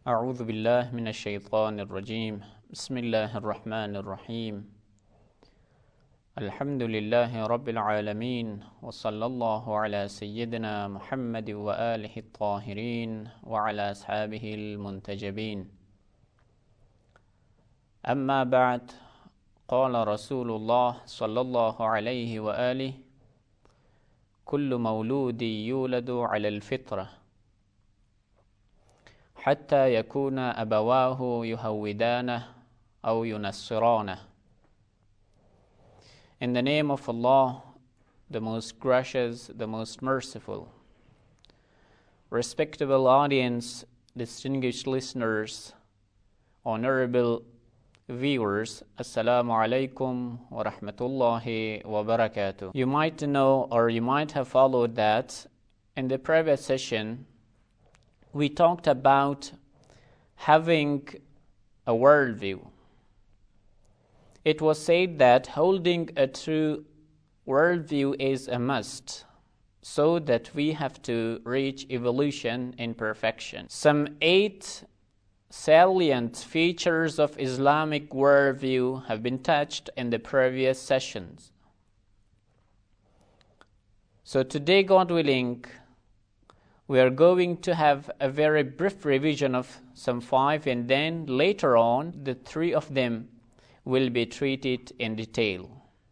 أعوذ بالله من الشيطان الرجيم بسم الله الرحمن الرحيم الحمد لله رب العالمين وصلى الله على سيدنا محمد وآله الطاهرين وعلى أصحابه المنتجبين أما بعد قال رسول الله صلى الله عليه وآله كل مولود يولد على الفطرة حتى يكون أبواه يهودانه أو ينصرانه. In the name of Allah, the most gracious, the most merciful. Respectable audience, distinguished listeners, honorable viewers, Assalamu alaikum wa rahmatullahi wa barakatuh. You might know or you might have followed that in the previous session we talked about having a worldview. It was said that holding a true worldview is a must, so that we have to reach evolution in perfection. Some 8 salient features of Islamic worldview have been touched in the previous sessions. So today, God willing, we are going to have a very brief revision of some 5, and then later on the 3 of them will be treated in detail.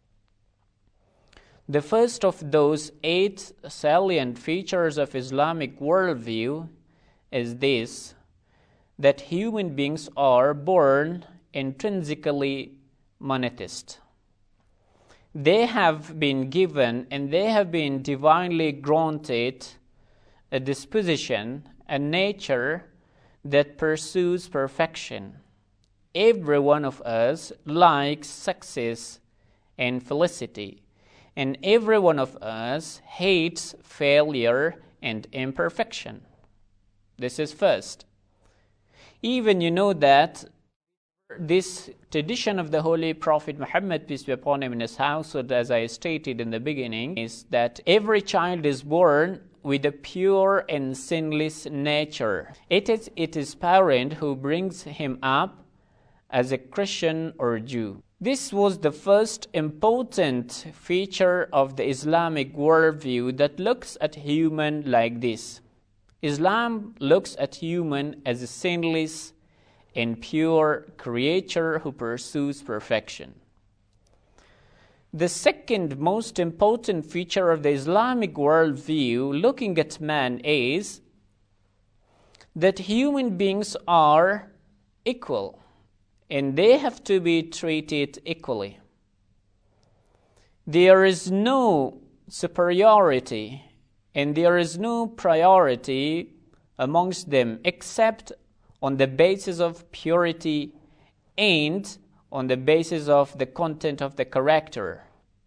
The first of those 8 salient features of Islamic worldview is this, that human beings are born intrinsically monotheist. They have been given and they have been divinely granted a disposition, a nature that pursues perfection. Every one of us likes success and felicity, and every one of us hates failure and imperfection. This is first. Even you know that this tradition of the Holy Prophet Muhammad, peace be upon him, in his household, as I stated in the beginning, is that every child is born with a pure and sinless nature. It is parent who brings him up as a Christian or Jew. This was the first important feature of the Islamic worldview that looks at human like this. Islam looks at human as a sinless and pure creature who pursues perfection. The second most important feature of the Islamic worldview looking at man is that human beings are equal and they have to be treated equally. There is no superiority and there is no priority amongst them except on the basis of purity and on the basis of the content of the character.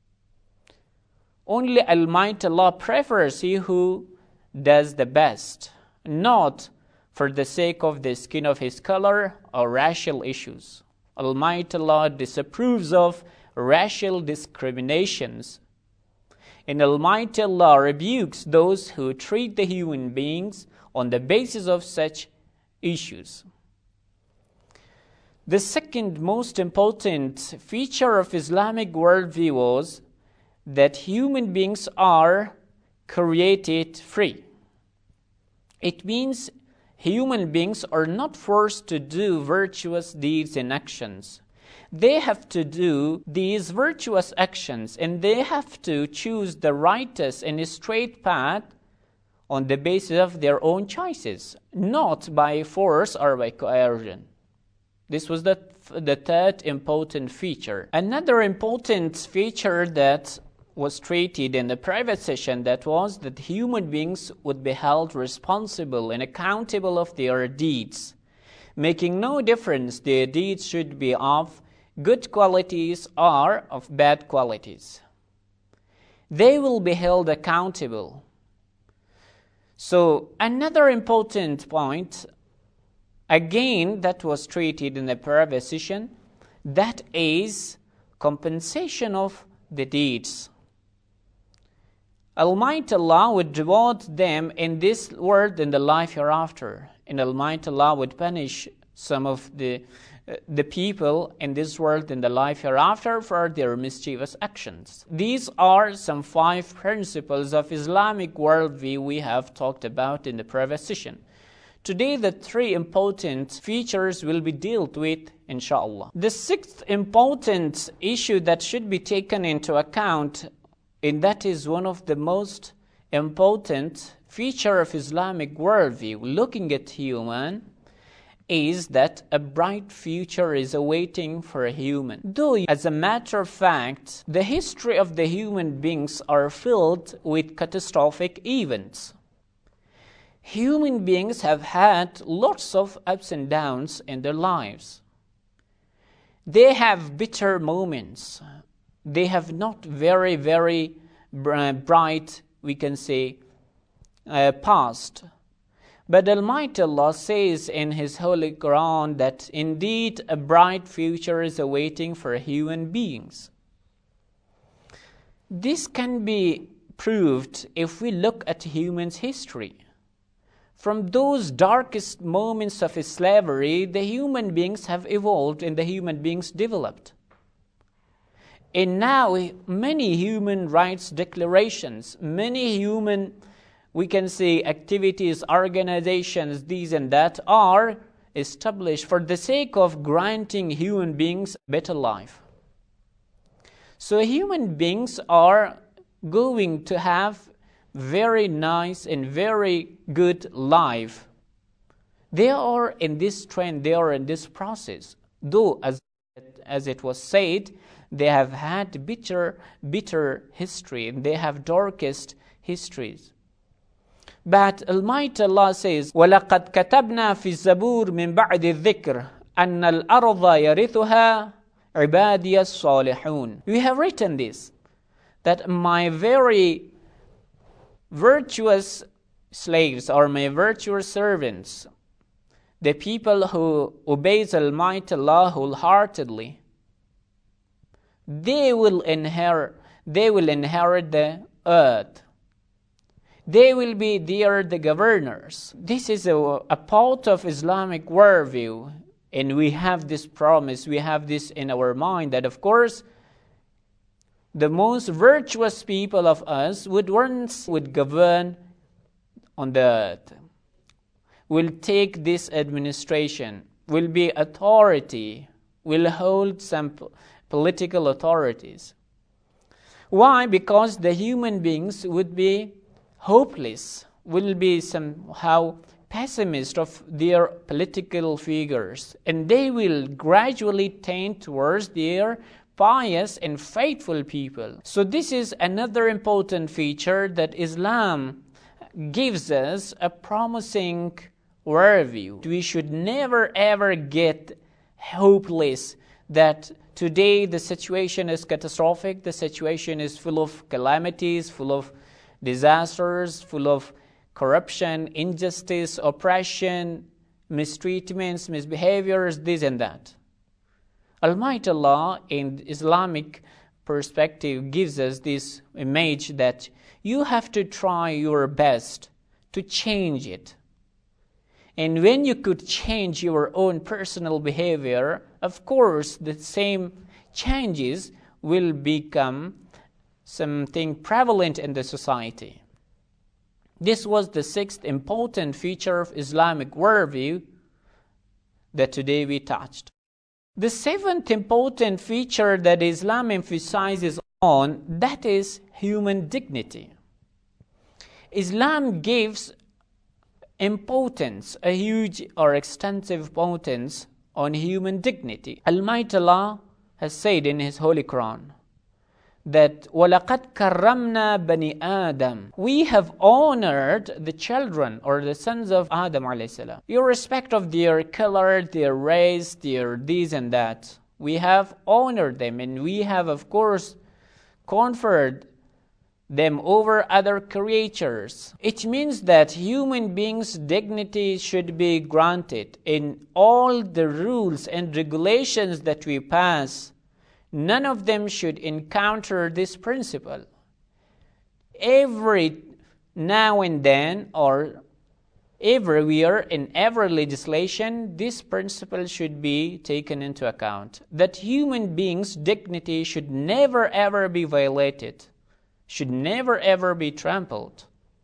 Only Almighty Allah prefers he who does the best, not for the sake of the skin of his color or racial issues. Almighty Allah disapproves of racial discriminations, and Almighty Allah rebukes those who treat the human beings on the basis of such issues. The second most important feature of Islamic worldview was that human beings are created free. It means human beings are not forced to do virtuous deeds and actions. They have to do these virtuous actions and they have to choose the righteous and straight path on the basis of their own choices, not by force or by coercion. This was the third important feature. Another important feature that was treated in the private session, that was that human beings would be held responsible and accountable of their deeds, making no difference their deeds should be of good qualities or of bad qualities. They will be held accountable. So another important point, again, that was treated in the private session, that is compensation of the deeds. Almighty Allah would reward them in this world and the life hereafter. and Almighty Allah would punish some of the people in this world in the life hereafter for their mischievous actions. These are some 5 principles of Islamic worldview we have talked about in the previous session. Today, the 3 important features will be dealt with, inshallah. The 6th important issue that should be taken into account, and that is one of the most important feature of Islamic worldview, looking at human, is that a bright future is awaiting for a human. Though, as a matter of fact, the history of the human beings are filled with catastrophic events. Human beings have had lots of ups and downs in their lives. They have bitter moments. They have not very, very bright, we can say, past. But Almighty Allah says in His Holy Quran that indeed a bright future is awaiting for human beings. This can be proved if we look at humans' history. From those darkest moments of slavery, the human beings have evolved and the human beings developed. And now many human rights declarations, many human, we can say, activities, organizations, these and that are established for the sake of granting human beings a better life. So human beings are going to have very nice and very good life. They are in this trend, they are in this process. Though, as it was said, they have had bitter history, and they have darkest histories. But Almighty Allah says, وَلَقَدْ كَتَبْنَا فِي الزَّبُورِ مِنْ بَعْدِ الذِّكْرِ أَنَّ الْأَرْضَ يَرِثُهَا عِبَادِيَ الصَّالِحُونَ. We have written this, that my very virtuous slaves or my virtuous servants, the people who obeys Almighty Allah wholeheartedly, they will inherit the earth. They will be there the governors. This is a part of Islamic worldview, and we have this promise, we have this in our mind that of course the most virtuous people of us would govern on the earth, will take this administration, will be authority, will hold some political authorities. Why? Because the human beings would be hopeless, will be somehow pessimist of their political figures, and they will gradually tend towards their pious and faithful people. So this is another important feature that Islam gives us, a promising worldview. We should never ever get hopeless that today the situation is catastrophic, the situation is full of calamities, full of disasters, full of corruption, injustice, oppression, mistreatments, misbehaviors, this and that. Almighty Allah in Islamic perspective gives us this image that you have to try your best to change it. And when you could change your own personal behavior, of course the same changes will become something prevalent in the society. This was the 6th important feature of Islamic worldview that today we touched. The 7th important feature that Islam emphasizes on, that is human dignity. Islam gives importance, a huge or extensive importance on human dignity. Almighty Allah has said in His Holy Quran that وَلَقَدْ كَرَّمْنَا بَنِي آدَمَ. We have honored the children or the sons of Adam alayhi salam, irrespective of their color, their race, their this and that. We have honored them, and we have of course conferred them over other creatures. It means that human beings' dignity should be granted. In all the rules and regulations that we pass, none of them should encounter this principle. Every now and then, or everywhere, in every legislation, this principle should be taken into account, that human beings' dignity should never ever be violated, should never ever be trampled.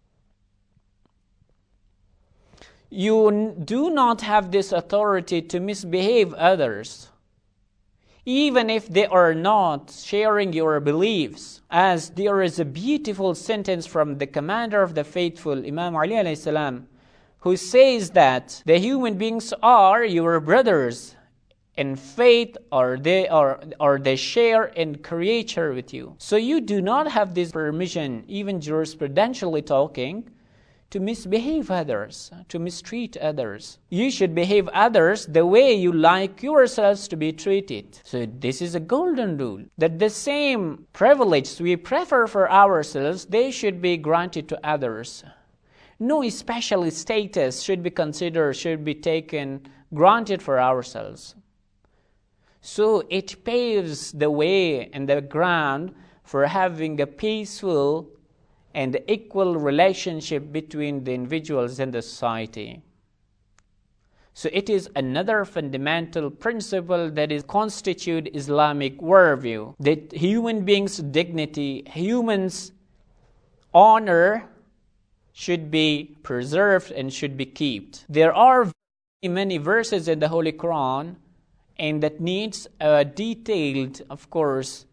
You do not have this authority to misbehave others, even if they are not sharing your beliefs. As there is a beautiful sentence from the commander of the faithful, Imam Ali alayhi salam, who says that the human beings are your brothers in faith, or they share in creature with you. So you do not have this permission, even jurisprudentially talking, to misbehave others, to mistreat others. You should behave others the way you like yourselves to be treated. So this is a golden rule, that the same privilege we prefer for ourselves, they should be granted to others. No special status should be considered, should be taken, granted for ourselves. So it paves the way and the ground for having a peaceful and equal relationship between the individuals and the society. So it is another fundamental principle that is constitute Islamic worldview, that human beings' dignity, humans' honor should be preserved and should be kept. There are many verses in the Holy Quran, and that needs a detailed, of course,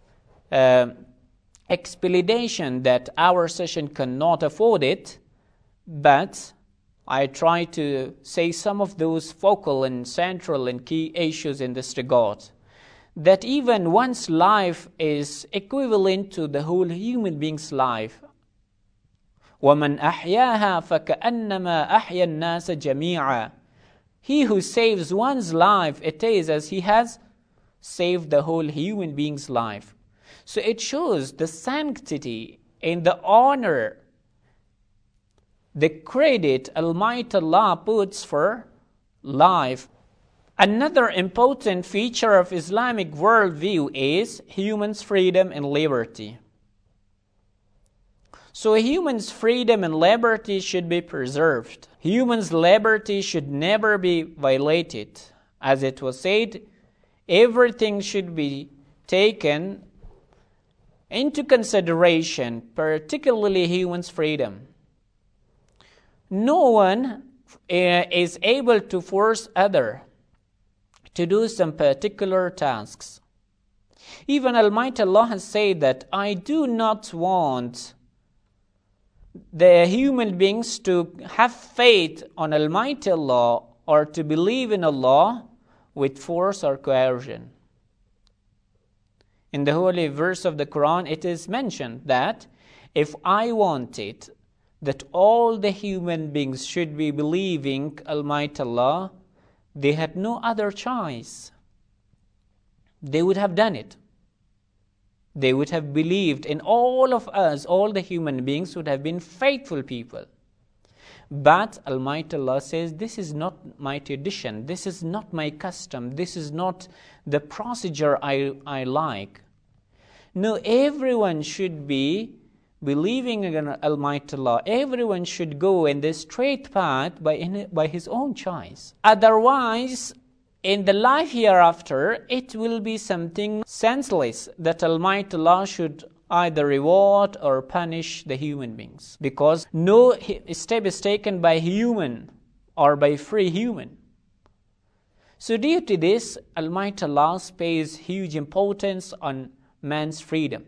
explanation that our session cannot afford it, but I try to say some of those focal and central and key issues in this regard. That even one's life is equivalent to the whole human being's life. وَمَنْ أَحْيَاهَا فَكَأَنَّمَا أَحْيَا النَّاسَ جَمِيعًا. He who saves one's life, it is as he has saved the whole human being's life. So it shows the sanctity and the honor, the credit Almighty Allah puts for life. Another important feature of Islamic worldview is humans' freedom and liberty. So humans' freedom and liberty should be preserved. Humans' liberty should never be violated. As it was said, everything should be taken into consideration, particularly humans' freedom. No one is able to force other to do some particular tasks. Even Almighty Allah has said that I do not want the human beings to have faith on Almighty Allah or to believe in Allah with force or coercion. In the holy verse of the Quran, it is mentioned that if I wanted that all the human beings should be believing Almighty Allah, they had no other choice. They would have done it. They would have believed in all of us, all the human beings would have been faithful people. But Almighty Allah says, this is not my tradition, this is not my custom, this is not the procedure I like. No, everyone should be believing in Almighty Allah. Everyone should go in the straight path by his own choice. Otherwise, in the life hereafter, it will be something senseless that Almighty Allah should either reward or punish the human beings, because no step is taken by human or by free human. So due to this, Almighty Allah pays huge importance on man's freedom.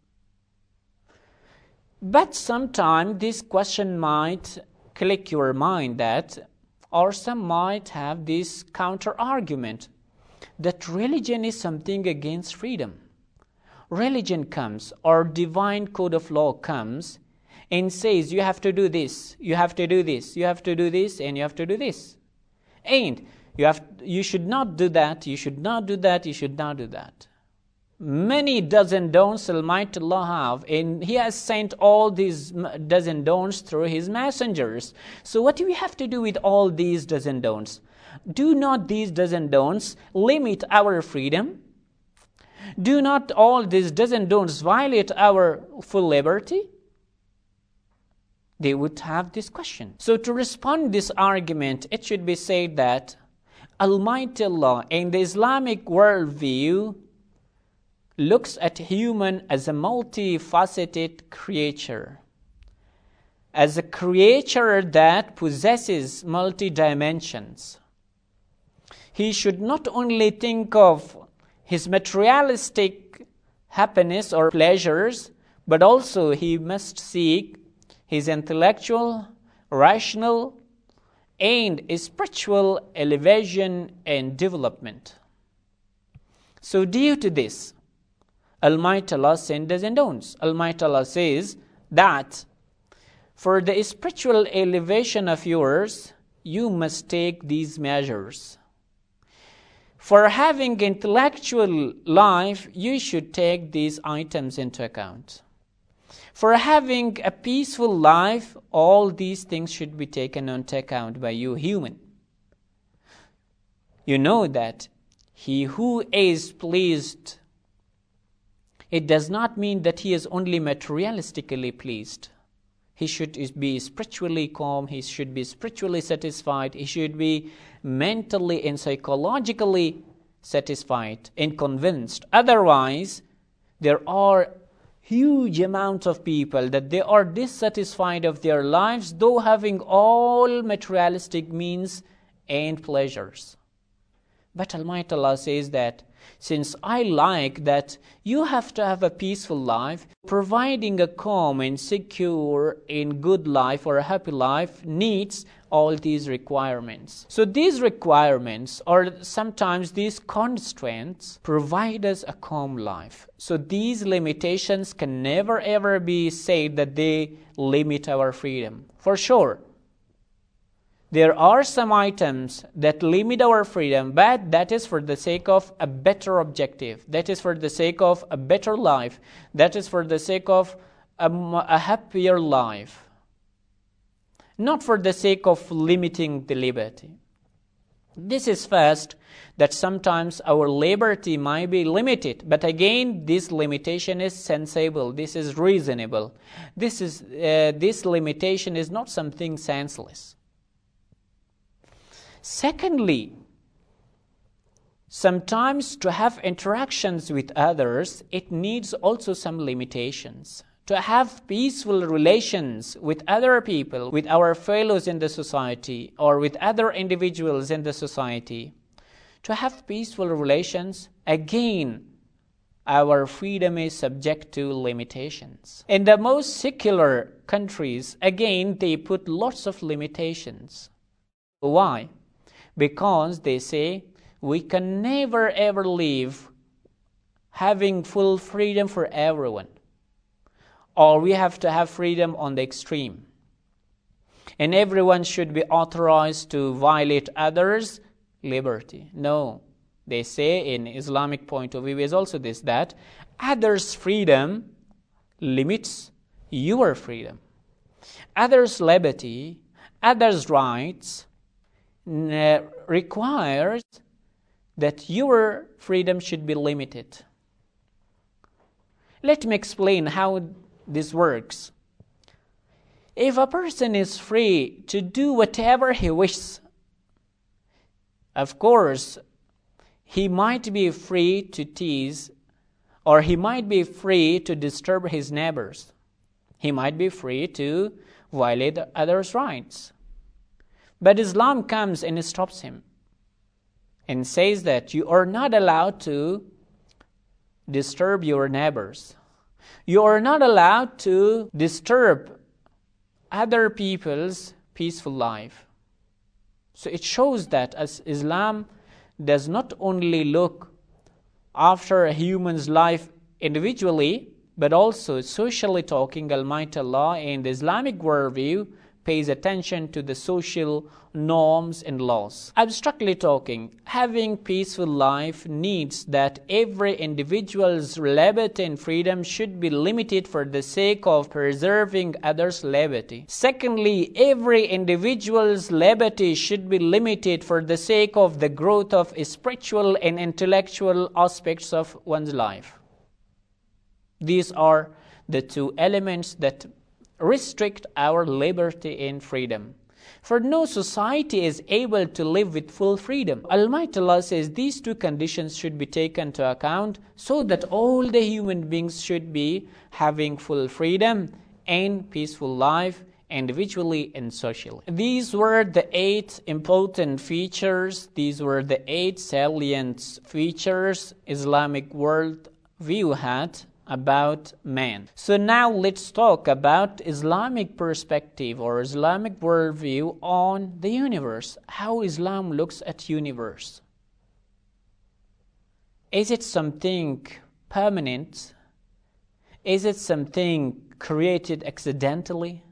But sometimes this question might click your mind that, or some might have this counter argument that religion is something against freedom. Religion comes, or divine code of law comes and says you have to do this, you have to do this, you have to do this, and you have to do this. And you should not do that, you should not do that, you should not do that. Many dozen don'ts Almighty Allah have, and He has sent all these dozen don'ts through His messengers. So what do we have to do with all these dozen don'ts? Do not these dozen don'ts limit our freedom? Do not all these dozen don'ts violate our full liberty? they would have this question. So to respond this argument, it should be said that Almighty Allah in the Islamic worldview looks at human as a multifaceted creature, as a creature that possesses multi-dimensions. He should not only think of his materialistic happiness or pleasures, but also he must seek his intellectual, rational, and spiritual elevation and development. So due to this, Almighty Allah sent do's and don'ts. Almighty Allah says that for the spiritual elevation of yours, you must take these measures. For having intellectual life, you should take these items into account. For having a peaceful life, all these things should be taken into account by you, human. You know that he who is pleased, it does not mean that he is only materialistically pleased. He should be spiritually calm, he should be spiritually satisfied, he should be mentally and psychologically satisfied and convinced. Otherwise, there are huge amount of people that they are dissatisfied of their lives, though having all materialistic means and pleasures. But Almighty Allah says that since I like that you have to have a peaceful life, providing a calm and secure and good life or a happy life needs all these requirements. So these requirements or sometimes these constraints provide us a calm life. So these limitations can never ever be said that they limit our freedom. For sure, there are some items that limit our freedom, but that is for the sake of a better objective. That is for the sake of a better life. That is for the sake of a happier life. Not for the sake of limiting the liberty. This is first, that sometimes our liberty might be limited, but again, this limitation is sensible. This is reasonable. This limitation is not something senseless. Secondly, sometimes to have interactions with others, it needs also some limitations. To have peaceful relations with other people, with our fellows in the society, or with other individuals in the society, to have peaceful relations, again, our freedom is subject to limitations. In the most secular countries, again, they put lots of limitations. Why? Because they say we can never ever live having full freedom for everyone, or we have to have freedom on the extreme, and everyone should be authorized to violate others' liberty. No, they say in Islamic point of view is also this, that others' freedom limits your freedom. Others' liberty, others' rights requires that your freedom should be limited. Let me explain how this works. If a person is free to do whatever he wishes, of course, he might be free to tease, or he might be free to disturb his neighbors. He might be free to violate others' rights. But Islam comes and stops him and says that you are not allowed to disturb your neighbors. You are not allowed to disturb other people's peaceful life. So it shows that as Islam does not only look after a human's life individually, but also socially talking, Almighty Allah in the Islamic worldview pays attention to the social norms and laws. Abstractly talking, having peaceful life needs that every individual's liberty and freedom should be limited for the sake of preserving others' liberty. Secondly, every individual's liberty should be limited for the sake of the growth of spiritual and intellectual aspects of one's life. These are the two elements that restrict our liberty and freedom. For no society is able to live with full freedom. Almighty Allah says these two conditions should be taken into account so that all the human beings should be having full freedom and peaceful life, individually and socially. These were the 8 important features, these were the 8 salient features Islamic worldview had about man. So now let's talk about Islamic perspective or Islamic worldview on the universe. How Islam looks at universe. Is it something permanent? Is it something created accidentally?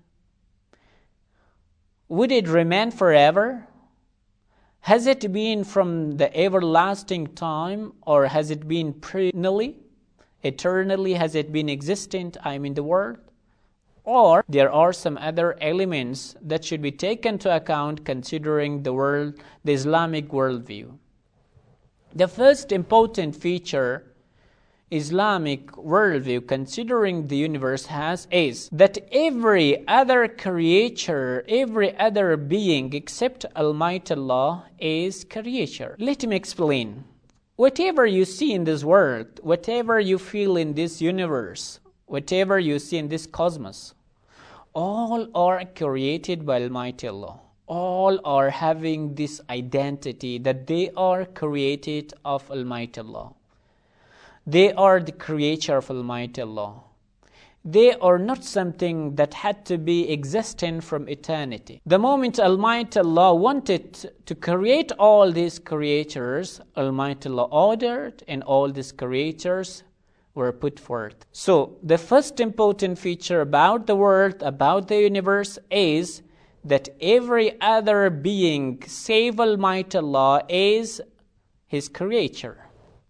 Would it remain forever? Has it been from the everlasting time, or has it been perennially? Eternally has it been existent, the world? Or there are some other elements that should be taken into account considering the Islamic worldview. The first important feature Islamic worldview considering the universe has is that every other creature, every other being except Almighty Allah is creature. Let me explain. Whatever you see in this world, whatever you feel in this universe, whatever you see in this cosmos, all are created by Almighty Allah. All are having this identity that they are created of Almighty Allah. They are the creature of Almighty Allah. They are not something that had to be existent from eternity. The moment Almighty Allah wanted to create all these creatures, Almighty Allah ordered and all these creatures were put forth. So the first important feature about the world, about the universe is that every other being save Almighty Allah is His creature.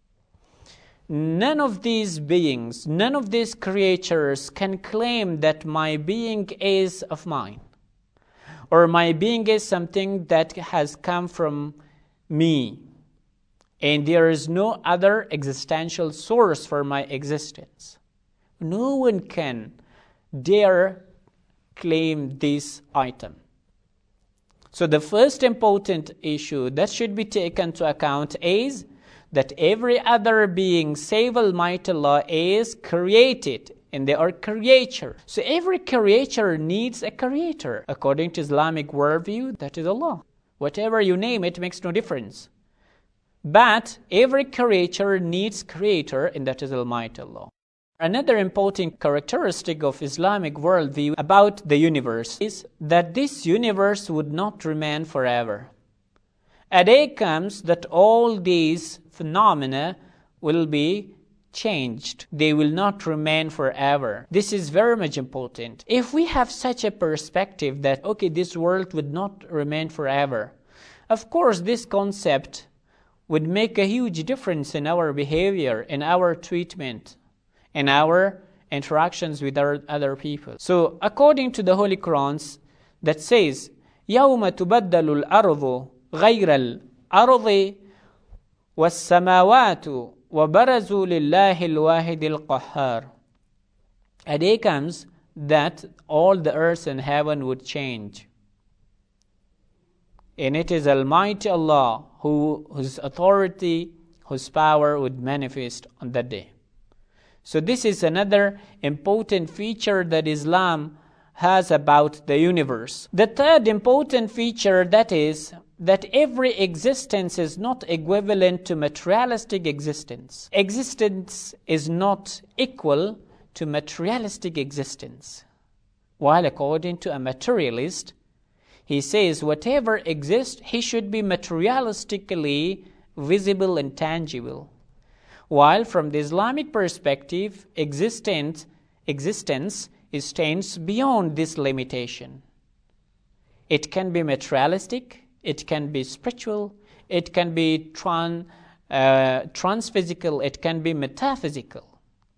None of these beings, none of these creatures can claim that my being is of mine, or my being is something that has come from me, and there is no other existential source for my existence. No one can dare claim this item. So the first important issue that should be taken into account is that every other being save Almighty Allah is created, and they are creature. So every creature needs a creator. According to Islamic worldview, that is Allah. Whatever you name it makes no difference. But every creature needs creator, and that is Almighty Allah. Another important characteristic of Islamic worldview about the universe is that this universe would not remain forever. A day comes that all these phenomena will be changed. They will not remain forever. This is very much important. If we have such a perspective that, this world would not remain forever, of course this concept would make a huge difference in our behavior, in our treatment, in our interactions with other people. So according to the Holy Qur'an, that says, يَوْمَ تُبَدَّلُ الْأَرْضُ غَيْرَ الْأَرْضِ وَالسَّمَاوَاتُ وَبَرَزُوا لِلَّهِ الْوَاحِدِ الْقَهَّارِ. A day comes that all the earth and heaven would change. And it is Almighty Allah whose authority, whose power would manifest on that day. So this is another important feature that Islam has about the universe. The third important feature that is that every existence is not equivalent to materialistic existence. Existence is not equal to materialistic existence. While according to a materialist, he says whatever exists, he should be materialistically visible and tangible. While from the Islamic perspective, existence stands beyond this limitation. It can be materialistic, it can be spiritual, it can be transphysical, it can be metaphysical.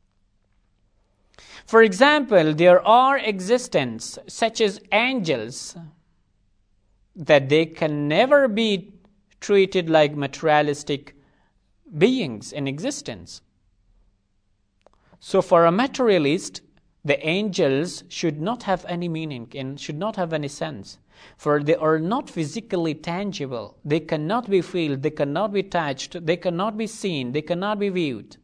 For example, there are existences such as angels that they can never be treated like materialistic beings in existence. So for a materialist, The angels should not have any meaning and should not have any sense, for they are not physically tangible. They cannot be felt, they cannot be touched, they cannot be seen, they cannot be viewed.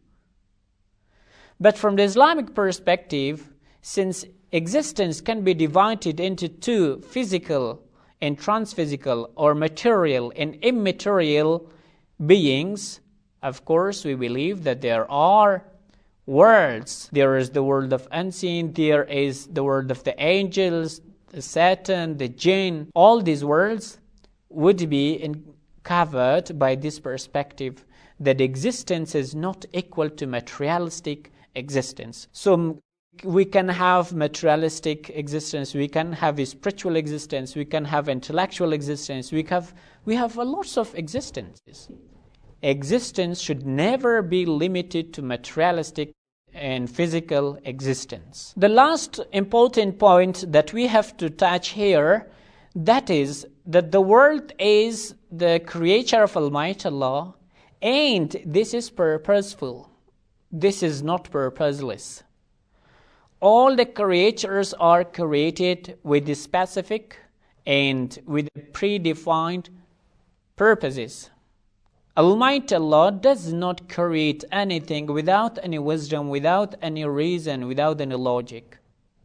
But from the Islamic perspective, since existence can be divided into two, physical and transphysical, or material and immaterial beings, of course we believe that there are worlds. There is the world of unseen, there is the world of the angels, the Satan, the jinn. All these worlds would be covered by this perspective that existence is not equal to materialistic existence. So we can have materialistic existence, we can have a spiritual existence, we can have intellectual existence, we have a lots of existences. Existence should never be limited to materialistic and physical existence. The last important point that we have to touch here, that is that the world is the creature of Almighty Allah, and this is purposeful. This is not purposeless. All the creatures are created with specific and with predefined purposes. Almighty Allah does not create anything without any wisdom, without any reason, without any logic.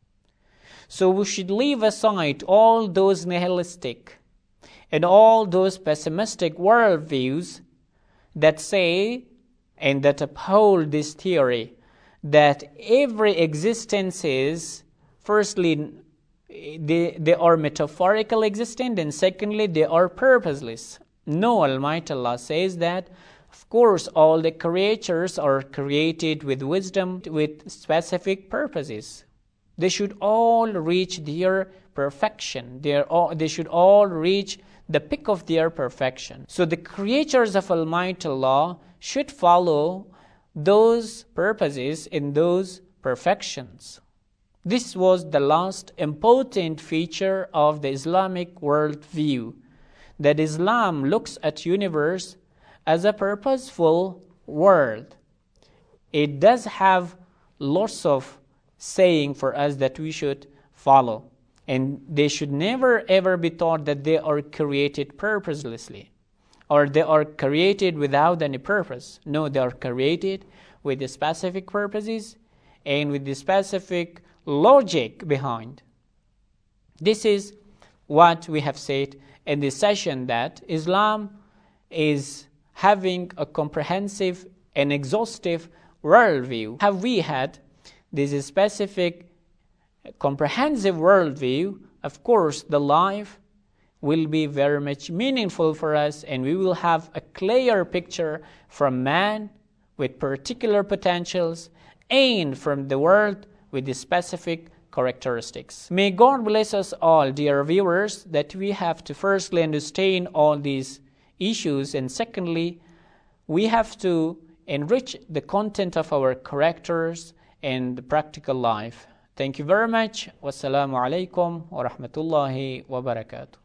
So we should leave aside all those nihilistic and all those pessimistic worldviews that say and that uphold this theory that every existence is, firstly, they are metaphorical existence, and secondly, they are purposeless. No, Almighty Allah says that, of course, all the creatures are created with wisdom, with specific purposes. They should all reach their perfection. They should all reach the peak of their perfection. So the creatures of Almighty Allah should follow those purposes and those perfections. This was the last important feature of the Islamic worldview, that Islam looks at universe as a purposeful world. It does have lots of saying for us that we should follow, and they should never ever be taught that they are created purposelessly or they are created without any purpose. No, they are created with the specific purposes and with the specific logic behind. This is what we have said in this session, that Islam is having a comprehensive and exhaustive worldview. Have we had this specific comprehensive worldview, of course the life will be very much meaningful for us, and we will have a clear picture from man with particular potentials and from the world with the specific characteristics. May God bless us all, dear viewers, that we have to firstly understand all these issues, and secondly, we have to enrich the content of our characters and the practical life. Thank you very much. Wassalamu alaikum wa rahmatullahi wa barakatuh.